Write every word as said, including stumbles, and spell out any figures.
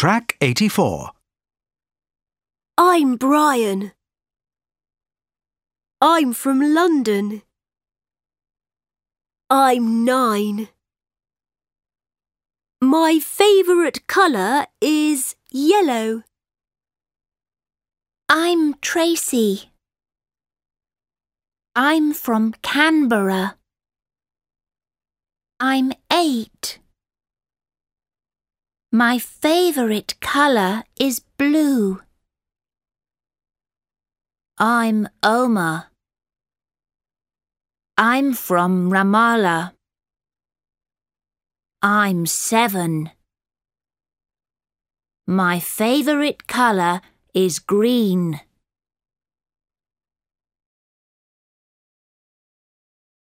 Track eighty-four. I'm Brian. I'm from London. I'm nine. My favourite colour is yellow. I'm Tracy. I'm from Canberra. I'm eight. My favourite colour is blue. I'm Omar. I'm from Ramallah. I'm seven. My favourite colour is green.